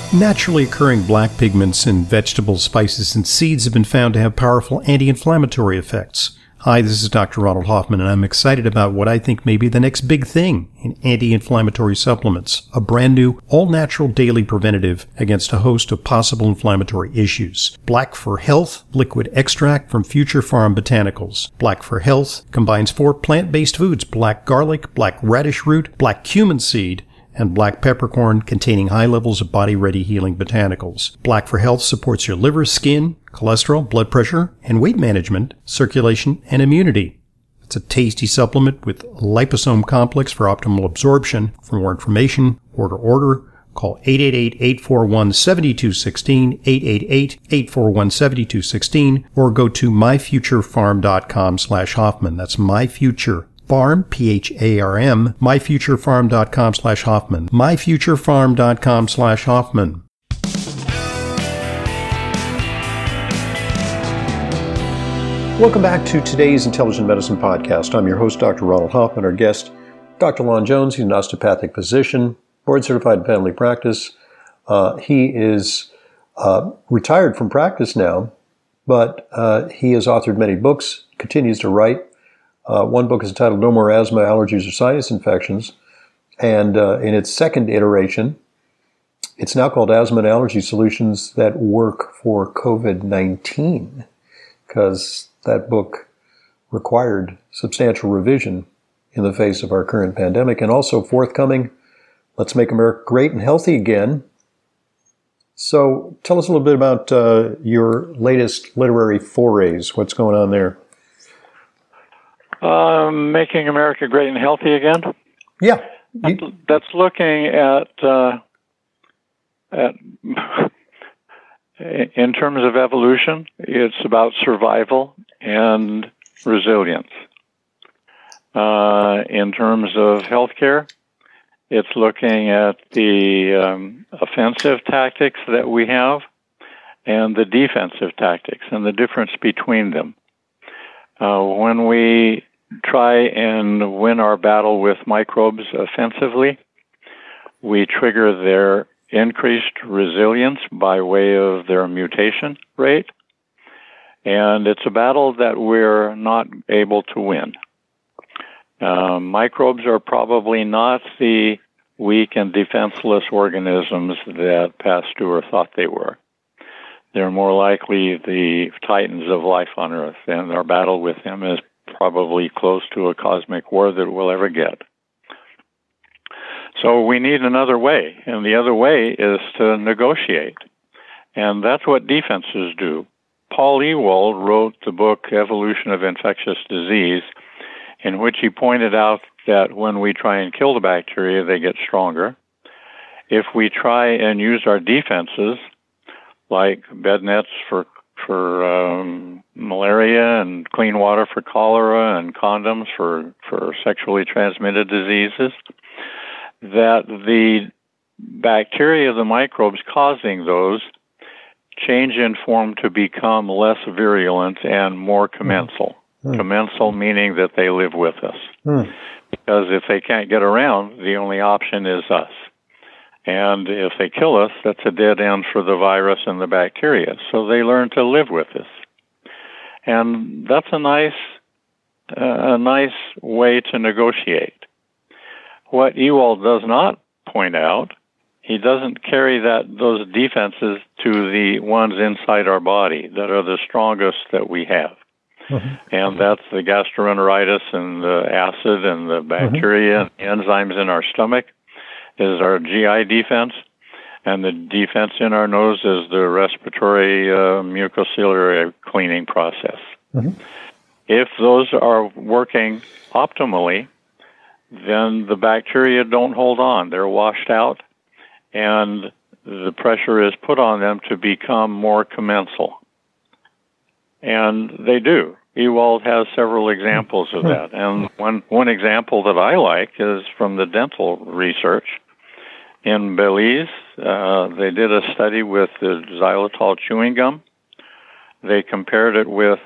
Naturally occurring black pigments in vegetables, spices, and seeds have been found to have powerful anti-inflammatory effects. Hi, this is Dr. Ronald Hoffman, and I'm excited about what I think may be the next big thing in anti-inflammatory supplements, a brand new, all-natural daily preventative against a host of possible inflammatory issues. Black for Health liquid extract from Future Farm Botanicals. Black for Health combines 4 plant-based foods: black garlic, black radish root, black cumin seed, and black peppercorn, containing high levels of body-ready healing botanicals. Black for Health supports your liver, skin, cholesterol, blood pressure, and weight management, circulation, and immunity. It's a tasty supplement with liposome complex for optimal absorption. For more information, order. Call 888-841-7216, 888-841-7216, or go to myfuturefarm.com/Hoffman. That's myfuture. Farm, P-H-A-R-M, myfuturefarm.com/Hoffman, myfuturefarm.com/Hoffman. Welcome back to today's Intelligent Medicine Podcast. I'm your host, Dr. Ronald Hoffman. Our guest, Dr. Lon Jones. He's an osteopathic physician, board-certified in family practice. He is retired from practice now, but he has authored many books, continues to write. One book is entitled No More Asthma, Allergies, or Sinus Infections. And in its second iteration, it's now called Asthma and Allergy Solutions That Work for COVID-19, because that book required substantial revision in the face of our current pandemic. And also forthcoming, Let's Make America Great and Healthy Again. So tell us a little bit about your latest literary forays. What's going on there? Making America Great and Healthy Again? Yeah. That's looking at in terms of evolution, it's about survival and resilience. In terms of healthcare, it's looking at the offensive tactics that we have and the defensive tactics and the difference between them. When we try and win our battle with microbes offensively, we trigger their increased resilience by way of their mutation rate. And it's a battle that we're not able to win. Microbes are probably not the weak and defenseless organisms that Pasteur thought they were. They're more likely the titans of life on Earth, and our battle with them is probably close to a cosmic war that we'll ever get. So we need another way, and the other way is to negotiate. And that's what defenses do. Paul Ewald wrote the book Evolution of Infectious Disease, in which he pointed out that when we try and kill the bacteria, they get stronger. If we try and use our defenses, like bed nets for malaria and clean water for cholera and condoms for sexually transmitted diseases, that the bacteria, the microbes causing those, change in form to become less virulent and more commensal. Commensal meaning that they live with us. Because if they can't get around, the only option is us. And if they kill us, that's a dead end for the virus and the bacteria. So they learn to live with us. And that's a nice way to negotiate. What Ewald does not point out, he doesn't carry those defenses to the ones inside our body that are the strongest that we have. And that's the gastroenteritis and the acid and the bacteria and the enzymes in our stomach is our GI defense, and the defense in our nose is the respiratory mucociliary cleaning process. If those are working optimally, then the bacteria don't hold on. They're washed out, and the pressure is put on them to become more commensal. And they do. Ewald has several examples of that. And one example that I like is from the dental research. In Belize, they did a study with the xylitol chewing gum. They compared it with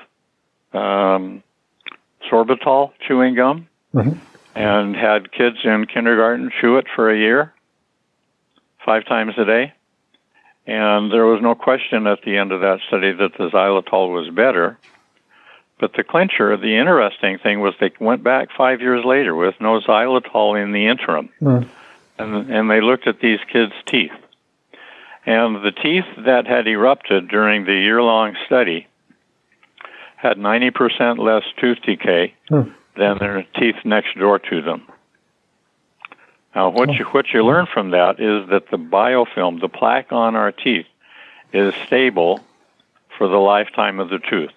sorbitol chewing gum and had kids in kindergarten chew it for a year, 5 times a day. And there was no question at the end of that study that the xylitol was better. But the clincher, the interesting thing was they went back 5 years later with no xylitol in the interim. And they looked at these kids' teeth. And the teeth that had erupted during the year-long study had 90% less tooth decay than their teeth next door to them. Now, what you learn from that is that the biofilm, the plaque on our teeth, is stable for the lifetime of the tooth.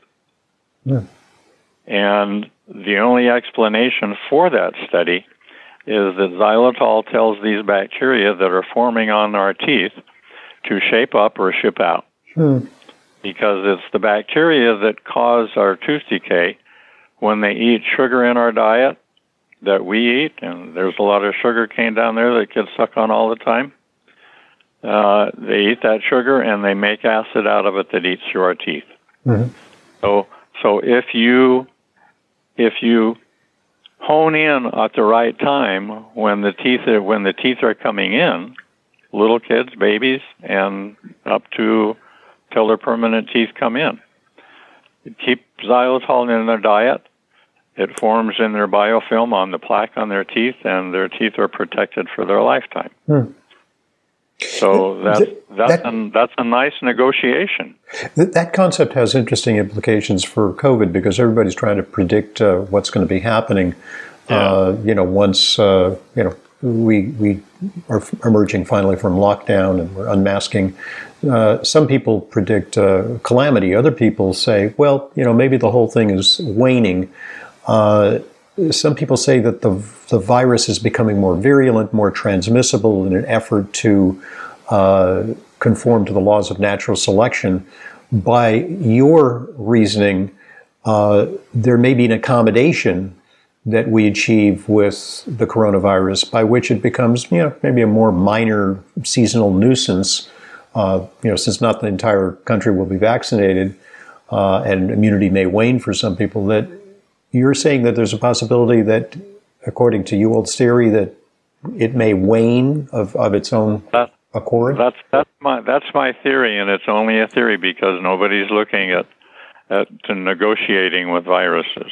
And the only explanation for that study is that xylitol tells these bacteria that are forming on our teeth to shape up or ship out. Because it's the bacteria that cause our tooth decay when they eat sugar in our diet that we eat, and there's a lot of sugar cane down there that gets sucked on all the time. They eat that sugar and they make acid out of it that eats through our teeth. So if you hone in at the right time when the teeth are coming in, little kids, babies, and up to till their permanent teeth come in, keep xylitol in their diet. It forms in their biofilm on the plaque on their teeth, and their teeth are protected for their lifetime. So that's a nice negotiation. That concept has interesting implications for COVID because everybody's trying to predict what's going to be happening. Once we are emerging finally from lockdown and we're unmasking. Some people predict calamity. Other people say, well, maybe the whole thing is waning. Some people say that the virus is becoming more virulent, more transmissible in an effort to conform to the laws of natural selection. By your reasoning, there may be an accommodation that we achieve with the coronavirus by which it becomes, maybe a more minor seasonal nuisance, since not the entire country will be vaccinated and immunity may wane for some people, that you're saying that there's a possibility that, according to Ewald's theory, that it may wane of its own accord? That's my theory, and it's only a theory because nobody's looking at negotiating with viruses.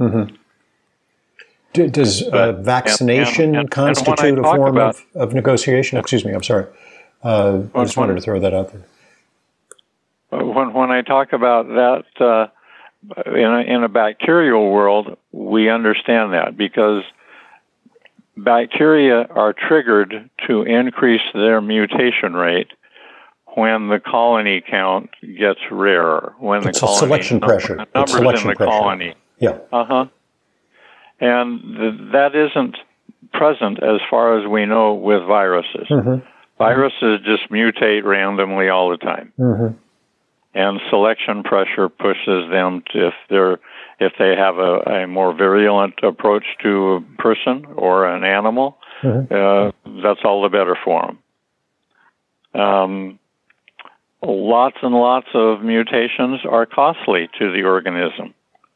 Does vaccination constitute a form of negotiation? Excuse me, I'm sorry. I just wanted to throw that out there. When I talk about that, in a bacterial world, we understand that because bacteria are triggered to increase their mutation rate when the colony count gets rarer. When it's a selection pressure. The numbers in the colony. Yeah. And that isn't present as far as we know with viruses. Viruses just mutate randomly all the time. And selection pressure pushes them to, if they have a more virulent approach to a person or an animal, that's all the better for them. Lots and lots of mutations are costly to the organism.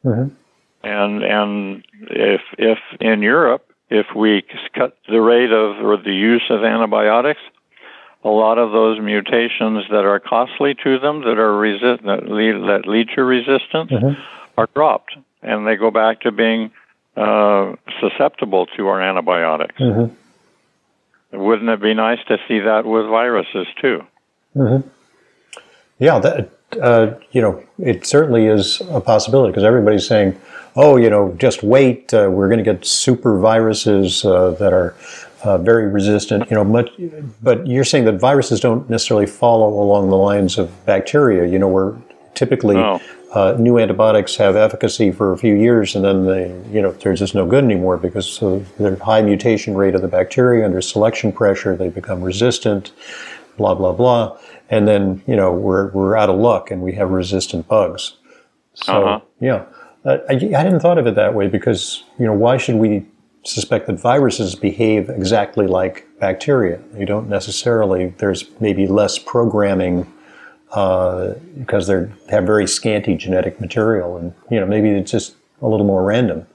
And if in Europe, if we cut the rate of or the use of antibiotics, a lot of those mutations that are costly to them, that lead to resistance, are dropped, and they go back to being susceptible to our antibiotics. Wouldn't it be nice to see that with viruses too? Yeah, that it certainly is a possibility because everybody's saying, just wait, we're going to get super viruses that are very resistant, but you're saying that viruses don't necessarily follow along the lines of bacteria, where typically new antibiotics have efficacy for a few years and then they're just no good anymore because of the high mutation rate of the bacteria under selection pressure, they become resistant, blah, blah, blah. And then, we're out of luck and we have resistant bugs. So, I hadn't thought of it that way because, why should we suspect that viruses behave exactly like bacteria? They don't necessarily. There's maybe less programming because they have very scanty genetic material, and maybe it's just a little more random.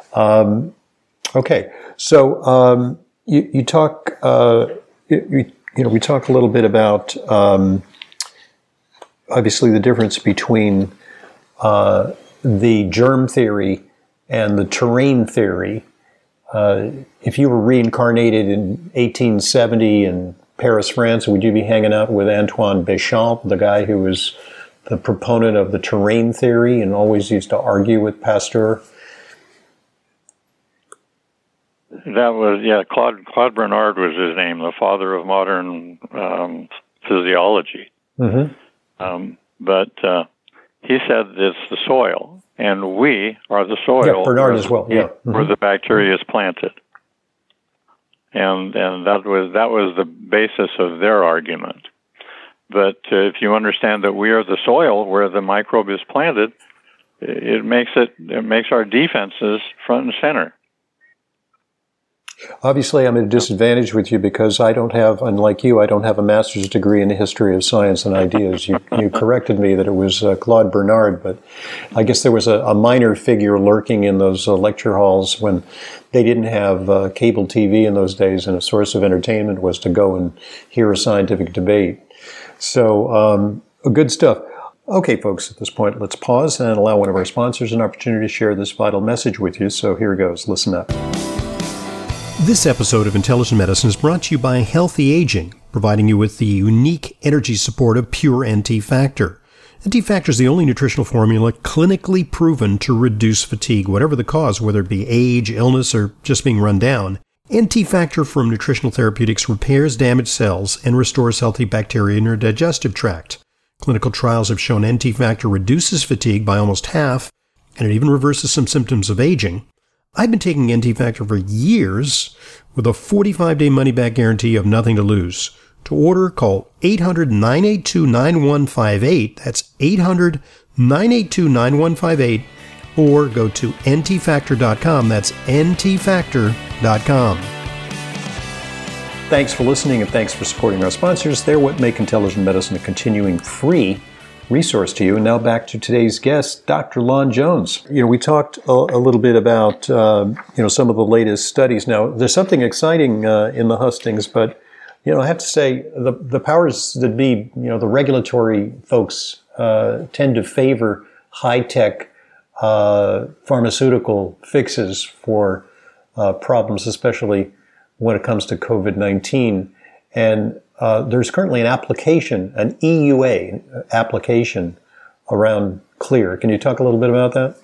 Okay, so you talk. You we talk a little bit about obviously the difference between the germ theory and the terrain theory. If you were reincarnated in 1870 in Paris, France, would you be hanging out with Antoine Béchamp, the guy who was the proponent of the terrain theory and always used to argue with Pasteur? That was, Claude Bernard was his name, the father of modern physiology. Mm-hmm. But he said it's the soil, and we are the soil. Yeah, Bernard as well. Yeah, where the bacteria is planted, and that was the basis of their argument. But if you understand that we are the soil where the microbe is planted, it makes our defenses front and center. Obviously, I'm at a disadvantage with you because I don't have, unlike you, I don't have a master's degree in the history of science and ideas. You corrected me that it was Claude Bernard, but I guess there was a minor figure lurking in those lecture halls when they didn't have cable TV in those days, and a source of entertainment was to go and hear a scientific debate. So, good stuff. Okay, folks, at this point, let's pause and allow one of our sponsors an opportunity to share this vital message with you. So here it goes. Listen up. This episode of Intelligent Medicine is brought to you by Healthy Aging, providing you with the unique energy support of Pure NT Factor. NT Factor is the only nutritional formula clinically proven to reduce fatigue, whatever the cause, whether it be age, illness, or just being run down. NT Factor from Nutritional Therapeutics repairs damaged cells and restores healthy bacteria in your digestive tract. Clinical trials have shown NT Factor reduces fatigue by almost half, and it even reverses some symptoms of aging. I've been taking NT Factor for years with a 45-day money-back guarantee of nothing to lose. To order, call 800-982-9158. That's 800-982-9158. Or go to ntfactor.com. That's ntfactor.com. Thanks for listening and thanks for supporting our sponsors. They're what make Intelligent Medicine a continuing free resource to you. And now back to today's guest, Dr. Lon Jones. We talked a little bit about, some of the latest studies. Now, there's something exciting in the hustings, but, I have to say the powers that be, the regulatory folks tend to favor high-tech pharmaceutical fixes for problems, especially when it comes to COVID-19. And there's currently an application, an EUA application around Clear. Can you talk a little bit about that?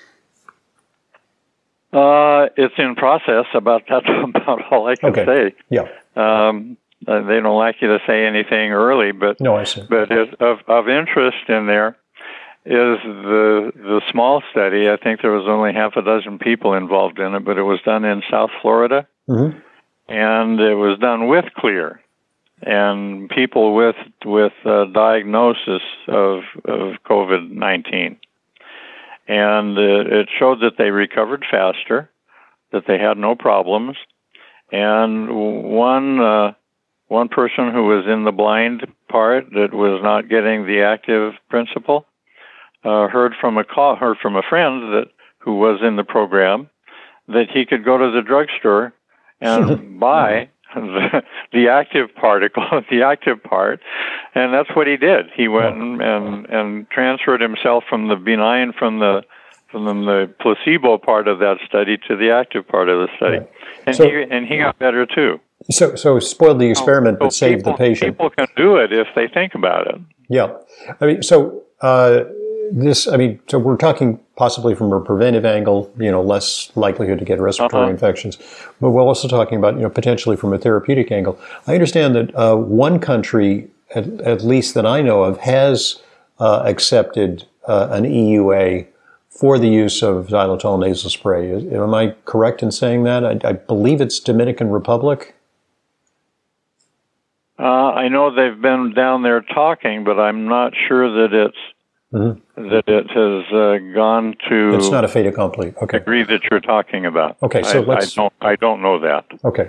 It's in process. That's about all I can say. Yeah. They don't like you to say anything early, but no, I see. But of interest in there is the small study. I think there was only half a dozen people involved in it, but it was done in South Florida, mm-hmm. and it was done with Clear. And people with diagnosis of COVID-19, and it showed that they recovered faster, that they had no problems, and one person who was in the blind part that was not getting the active principle heard from a friend who was in the program that he could go to the drugstore and buy the active particle, the active part, and that's what he did. He went and transferred himself from the benign, from the placebo part of that study to the active part of the study, and he got better too. So spoiled the experiment, but saved the patient. People can do it if they think about it. Yeah, so we're talking possibly from a preventive angle, less likelihood to get respiratory infections, but we're also talking about, potentially from a therapeutic angle. I understand that one country, at least that I know of, has accepted an EUA for the use of xylitol nasal spray. Am I correct in saying that? I believe it's Dominican Republic. I know they've been down there talking, but I'm not sure that it's that it has gone to. It's not a fait accompli. Okay. Degree that you're talking about. Okay, so I don't know that. Okay,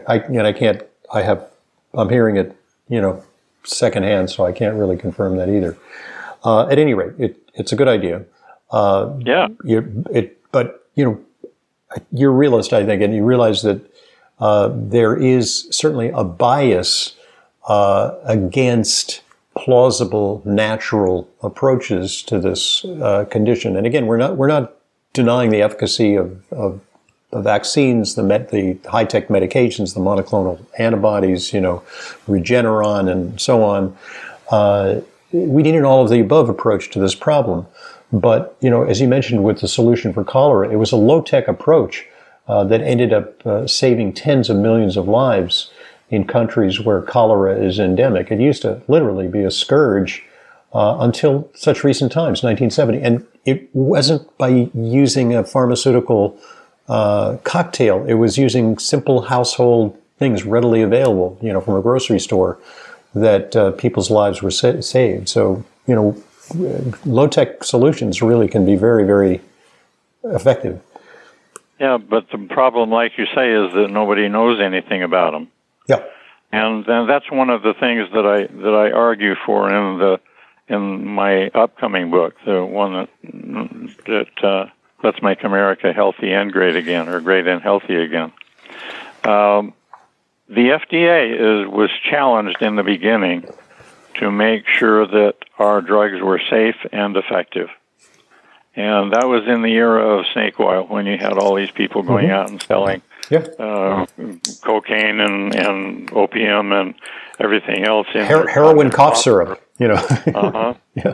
I'm hearing it, secondhand, so I can't really confirm that either. At any rate, it's a good idea. Yeah. But you're a realist, I think, and you realize that there is certainly a bias against plausible, natural approaches to this condition. And again, we're not denying the efficacy of the vaccines, the high-tech medications, the monoclonal antibodies, Regeneron and so on. We need an all-of-the-above approach to this problem. But, as you mentioned with the solution for cholera, it was a low-tech approach that ended up saving tens of millions of lives in countries where cholera is endemic. It used to literally be a scourge until such recent times, 1970. And it wasn't by using a pharmaceutical cocktail. It was using simple household things readily available, from a grocery store, that people's lives were saved. So, low-tech solutions really can be very, very effective. Yeah, but the problem, like you say, is that nobody knows anything about them. Yeah, and that's one of the things that I argue for in my upcoming book, the one that Let's Make America Healthy and Great Again, or Great and Healthy Again. The FDA was challenged in the beginning to make sure that our drugs were safe and effective. And that was in the era of snake oil, when you had all these people going out and selling cocaine and opium and everything else. Heroin cough syrup, Yeah.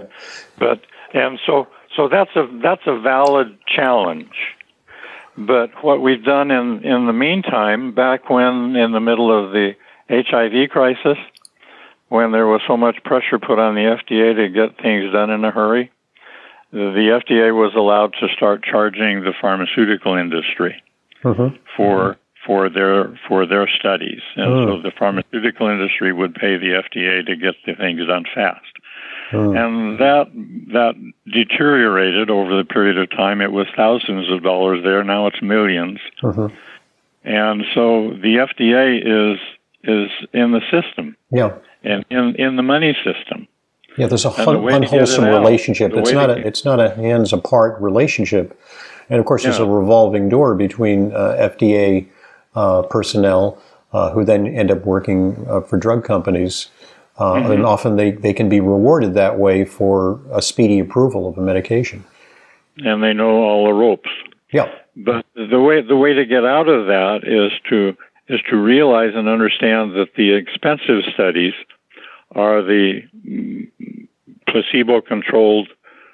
So that's a valid challenge. But what we've done in the meantime, back when in the middle of the HIV crisis, when there was so much pressure put on the FDA to get things done in a hurry, the FDA was allowed to start charging the pharmaceutical industry for their studies, and so the pharmaceutical industry would pay the FDA to get the things done fast. And that deteriorated over the period of time. It was thousands of dollars there. Now it's millions. And so the FDA is in the system. Yeah. And in the money system. Yeah, there's a unwholesome relationship. It's not a hands apart relationship. And of course, there's a revolving door between FDA personnel who then end up working for drug companies. And often they can be rewarded that way for a speedy approval of a medication. And they know all the ropes. Yeah. But the way to get out of that is to realize and understand that the expensive studies are the placebo-controlled,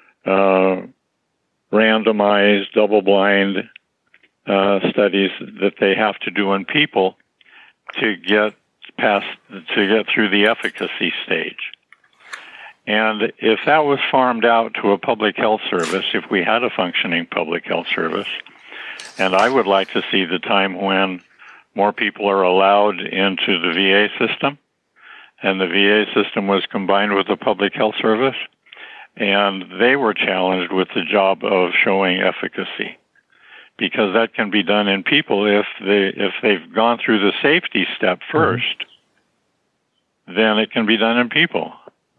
randomized, double-blind studies that they have to do in people to get through the efficacy stage. And if that was farmed out to a public health service, if we had a functioning public health service, and I would like to see the time when more people are allowed into the VA system, and the VA system was combined with the public health service, and they were challenged with the job of showing efficacy, because that can be done in people if they've gone through the safety step first. Then it can be done in people.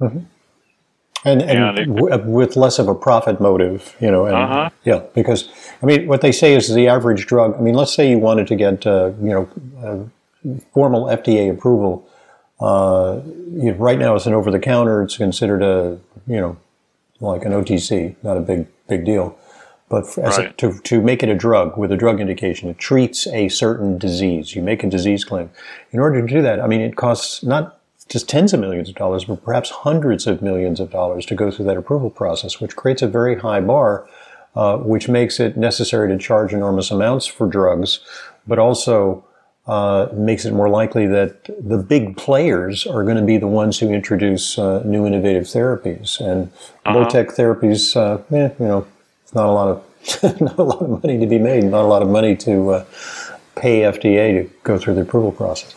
And with less of a profit motive, because, what they say is the average drug, let's say you wanted to get, formal FDA approval. Right now it's an over-the-counter, it's considered like an OTC, not a big deal. But to make it a drug with a drug indication, it treats a certain disease. You make a disease claim. In order to do that, it costs not just tens of millions of dollars, but perhaps hundreds of millions of dollars to go through that approval process, which creates a very high bar, which makes it necessary to charge enormous amounts for drugs, but also makes it more likely that the big players are going to be the ones who introduce new innovative therapies. And low-tech therapies, not a lot of money to be made, not a lot of money to pay FDA to go through the approval process.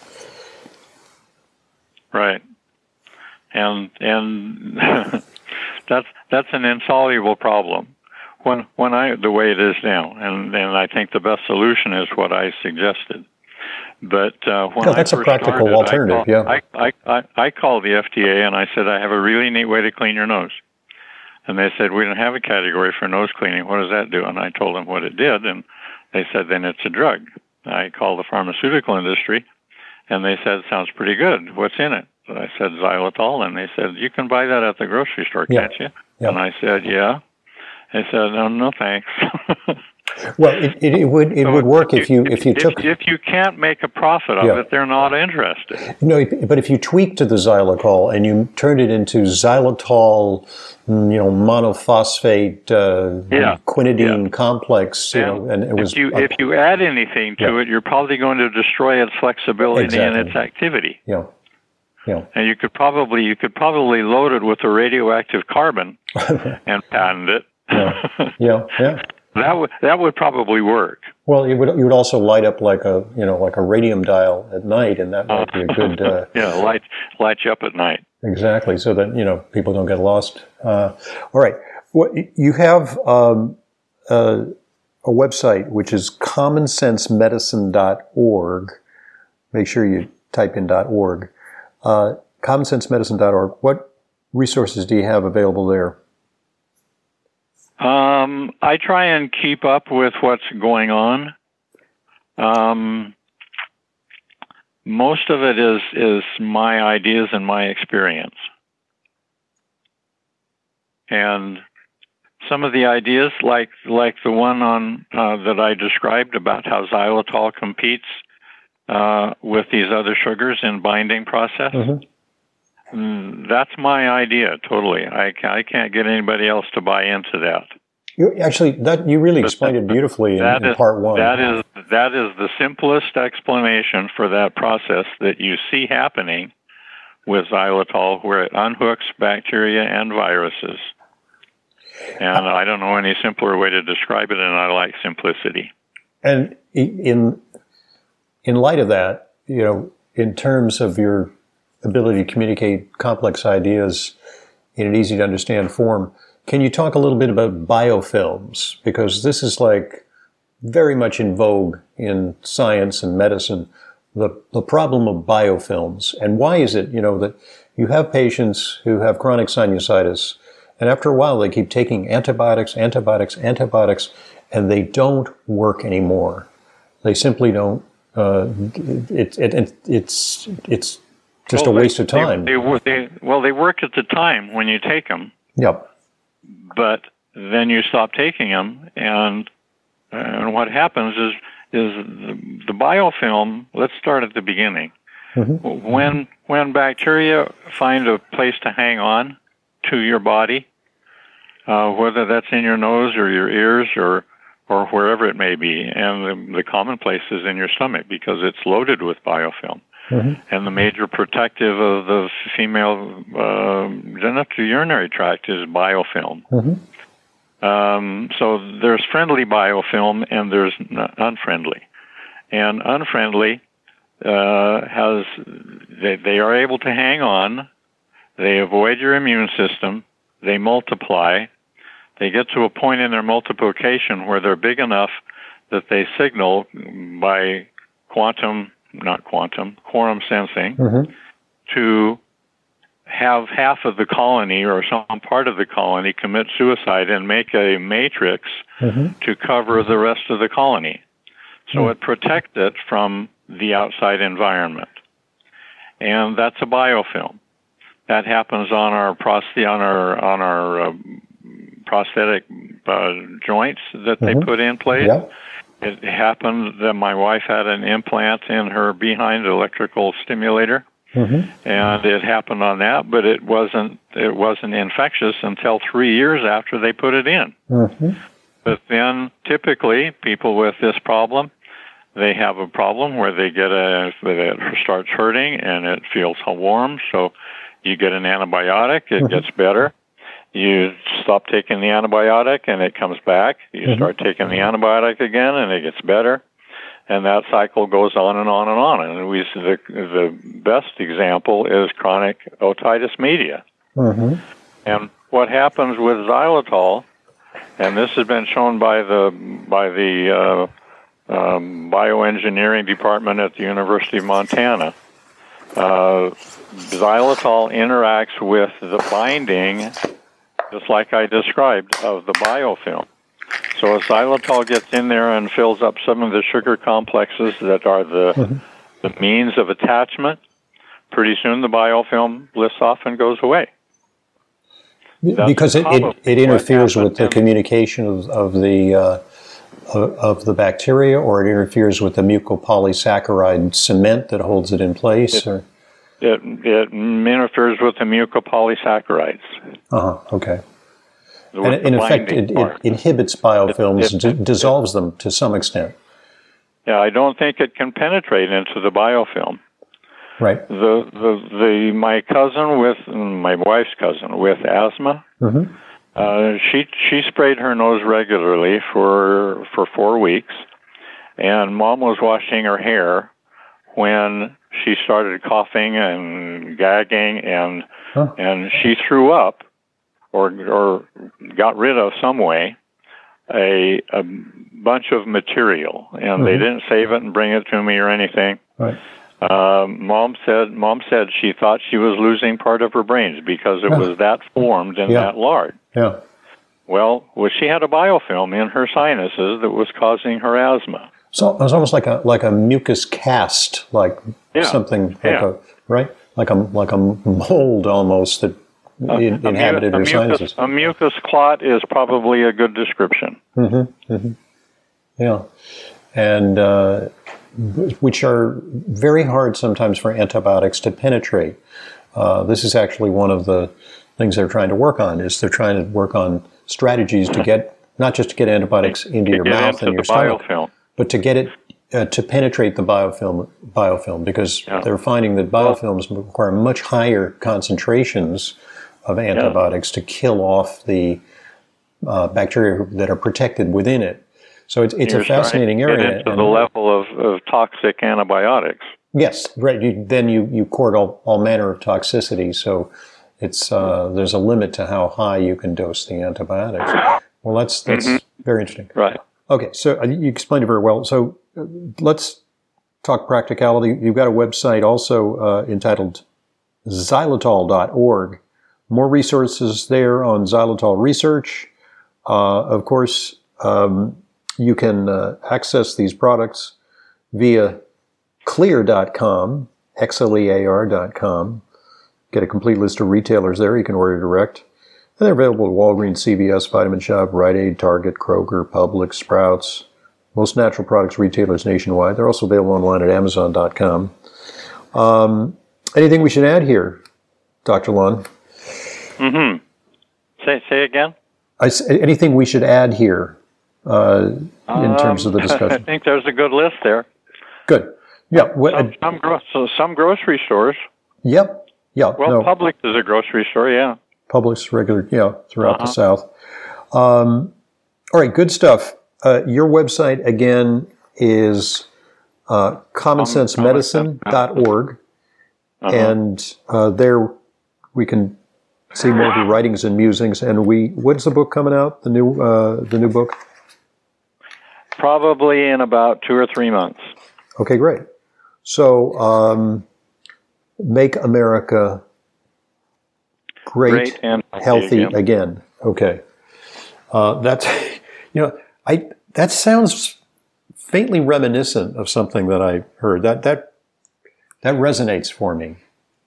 Right, and that's an insoluble problem. When the way it is now, and I think the best solution is what I suggested. But that's a practical alternative. I called the FDA and I said, I have a really neat way to clean your nose. And they said, we don't have a category for nose cleaning. What does that do? And I told them what it did, and they said, then it's a drug. I called the pharmaceutical industry, and they said, sounds pretty good. What's in it? I said, xylitol? And they said, you can buy that at the grocery store, Yeah. can't you? Yeah. And I said, yeah. They said, no thanks. Well, it would work if you took. If you can't make a profit of it, they're not interested. No, but if you tweaked the xylitol and you turned it into xylitol, monophosphate, quinidine complex, and it was. If you add anything to it, you're probably going to destroy its flexibility and its activity. Yeah. Yeah. And you could probably load it with a radioactive carbon and patent it. Yeah. That would probably work. Well, you would also light up like a radium dial at night, and that might be a good light you up at night. Exactly, so that people don't get lost. All right, you have a website which is commonsensemedicine.org. Make sure you type in .org. Commonsensemedicine.org. What resources do you have available there? I try and keep up with what's going on. Most of it is my ideas and my experience. And some of the ideas, like the one on that I described about how xylitol competes with these other sugars in binding process, that's my idea totally. I can't get anybody else to buy into that. You really explained it beautifully in part one. That is the simplest explanation for that process that you see happening with xylitol, where it unhooks bacteria and viruses. And I don't know any simpler way to describe it, and I like simplicity. And in light of that, in terms of your ability to communicate complex ideas in an easy to understand form, can you talk a little bit about biofilms? Because this is very much in vogue in science and medicine, the problem of biofilms. And why is it, that you have patients who have chronic sinusitis, and after a while they keep taking antibiotics, and they don't work anymore. They simply don't. It's just a waste of time. They work at the time when you take them. Yep. But then you stop taking them, and what happens is the biofilm. Let's start at the beginning. When bacteria find a place to hang on to your body, whether that's in your nose or your ears or wherever it may be, and the common place is in your stomach because it's loaded with biofilm. And the major protective of the female genitourinary tract is biofilm. So there's friendly biofilm and there's unfriendly. And unfriendly they are able to hang on. They avoid your immune system. They multiply. They get to a point in their multiplication where they're big enough that they signal by quorum sensing to have half of the colony or some part of the colony commit suicide and make a matrix to cover the rest of the colony. So it protects it from the outside environment. And that's a biofilm. That happens on our prosthetic joints that they put in place. Yep. It happened that my wife had an implant in her behind electrical stimulator, and it happened on that, but it wasn't infectious until 3 years after they put it in. But then typically people with this problem, they have a problem where it starts hurting and it feels warm, so you get an antibiotic, it gets better. You stop taking the antibiotic and it comes back. You start taking the antibiotic again and it gets better. And that cycle goes on and on and on. And the best example is chronic otitis media. And what happens with xylitol, and this has been shown by the bioengineering department at the University of Montana, xylitol interacts with the binding, just like I described, of the biofilm. So as xylitol gets in there and fills up some of the sugar complexes that are the means of attachment, pretty soon the biofilm lifts off and goes away. Because it interferes with the communication of the bacteria, or it interferes with the mucopolysaccharide cement that holds it in place? It interferes with the mucopolysaccharides. Okay. And in effect, it inhibits biofilms, dissolves them to some extent. Yeah, I don't think it can penetrate into the biofilm. Right. My cousin my wife's cousin with asthma, she sprayed her nose regularly for 4 weeks, and Mom was washing her hair when she started coughing and gagging, and she threw up or got rid of some way a bunch of material, and they didn't save it and bring it to me or anything. Right. Mom said she thought she was losing part of her brains because it was that formed and that large. Yeah. Well, she had a biofilm in her sinuses that was causing her asthma. So it was almost like a mucus cast, something like a mold almost that inhabited her sinuses. A mucus clot is probably a good description. Yeah, and which are very hard sometimes for antibiotics to penetrate. This is actually one of the things they're trying to work on. They're trying to work on strategies to get, not just to get antibiotics into your mouth and your stomach, but to get it to penetrate the biofilm, because they're finding that biofilms require much higher concentrations of antibiotics to kill off the bacteria that are protected within it. So it's a fascinating area. Get into the level of toxic antibiotics. Yes, right. Then you court all manner of toxicity. So it's there's a limit to how high you can dose the antibiotics. Well, that's very interesting. Right. Okay, so you explained it very well. So let's talk practicality. You've got a website also entitled xylitol.org. More resources there on xylitol research. Of course, you can access these products via xlear.com, xlear.com. Get a complete list of retailers there. You can order direct. And they're available at Walgreens, CVS, Vitamin Shop, Rite Aid, Target, Kroger, Publix, Sprouts, most natural products retailers nationwide. They're also available online at Amazon.com. Anything we should add here, Dr. Lon? Say again? Anything we should add here in terms of the discussion? I think there's a good list there. Good. Yeah. Some grocery stores. Yep. Yeah. Well, Publix is a grocery store, yeah. Publix, regular, throughout the South. All right, good stuff. Your website, again, is commonsensemedicine.org. And there we can see more of your writings and musings. And when's the book coming out, the new book? Probably in about 2 or 3 months. Okay, great. So, Make America Great and healthy again. Okay, that's that sounds faintly reminiscent of something that I heard. That resonates for me.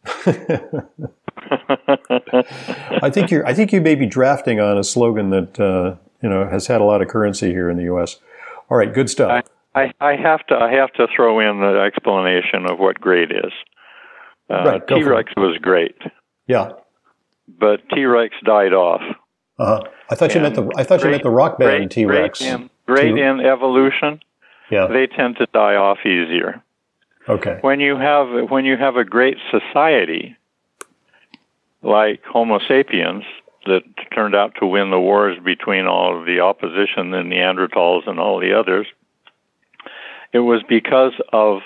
I think you may be drafting on a slogan that has had a lot of currency here in the U.S. All right, good stuff. I have to throw in the explanation of what great is. T-Rex was great. Yeah. But T-Rex died off. I thought you meant the rock band T-Rex. Great in evolution. Yeah. They tend to die off easier. Okay. When you have a great society like Homo sapiens that turned out to win the wars between all of the opposition, the Neanderthals and all the others, it was because of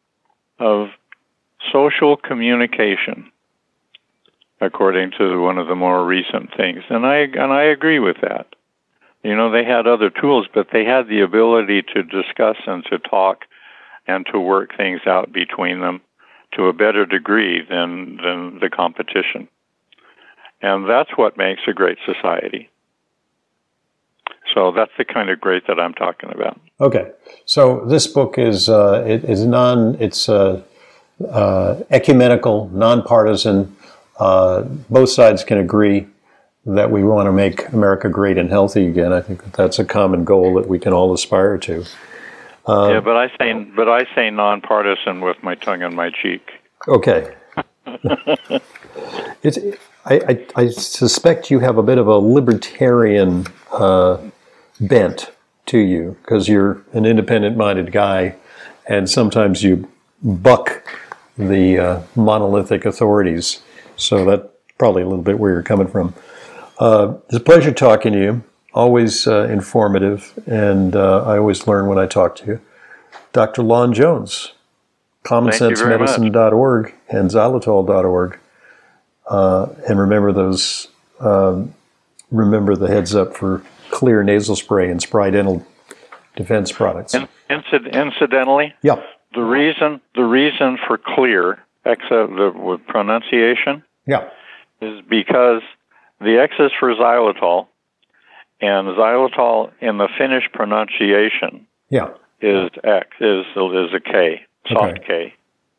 social communication, according to one of the more recent things. And I agree with that. They had other tools, but they had the ability to discuss and to talk and to work things out between them to a better degree than the competition. And that's what makes a great society. So that's the kind of great that I'm talking about. Okay. So this book is ecumenical, nonpartisan. Both sides can agree that we want to make America great and healthy again. I think that that's a common goal that we can all aspire to. But I say nonpartisan with my tongue in my cheek. Okay. I suspect you have a bit of a libertarian bent to you because you're an independent-minded guy, and sometimes you buck the monolithic authorities. So that's probably a little bit where you're coming from. It's a pleasure talking to you. Always informative, and I always learn when I talk to you. Dr. Lon Jones, commonsensemedicine.org and xylitol.org. And remember those. Remember the heads up for Clear nasal spray and Spry dental defense products. Incidentally, yeah. The reason for Clear, the pronunciation, yeah, is because the X is for xylitol, and xylitol in the Finnish pronunciation, yeah, is X is a K, soft okay. K.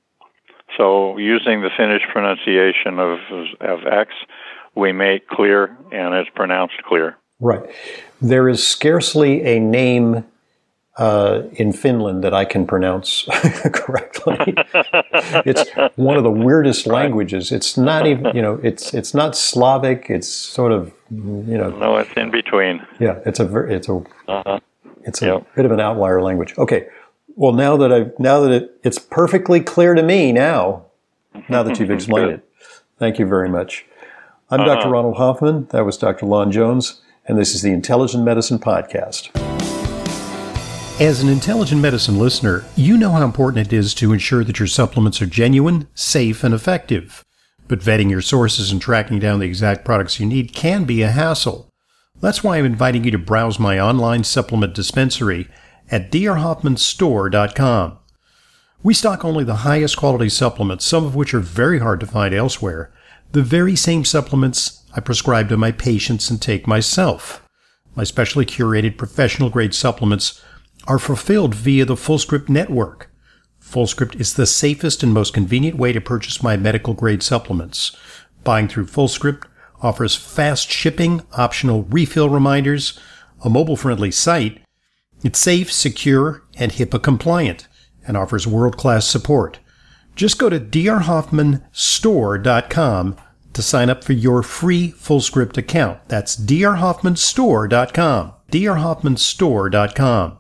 So using the Finnish pronunciation of X, we make Clear, and it's pronounced Clear. Right. There is scarcely a name in Finland that I can pronounce correctly. It's one of the weirdest languages. It's not even, it's not Slavic. It's sort of, No, it's in between. Yeah, it's a bit of an outlier language. Okay. Well, now that it's perfectly clear to me now that you've explained it. Thank you very much. I'm Dr. Ronald Hoffman. That was Dr. Lon Jones, and this is the Intelligent Medicine Podcast. As an Intelligent Medicine listener, you know how important it is to ensure that your supplements are genuine, safe, and effective. But vetting your sources and tracking down the exact products you need can be a hassle. That's why I'm inviting you to browse my online supplement dispensary at drhoffmanstore.com. We stock only the highest quality supplements, some of which are very hard to find elsewhere. The very same supplements I prescribe to my patients and take myself. My specially curated professional-grade supplements are fulfilled via the FullScript network. FullScript is the safest and most convenient way to purchase my medical-grade supplements. Buying through FullScript offers fast shipping, optional refill reminders, a mobile-friendly site. It's safe, secure, and HIPAA compliant, and offers world-class support. Just go to drhoffmanstore.com to sign up for your free FullScript account. That's drhoffmanstore.com. drhoffmanstore.com.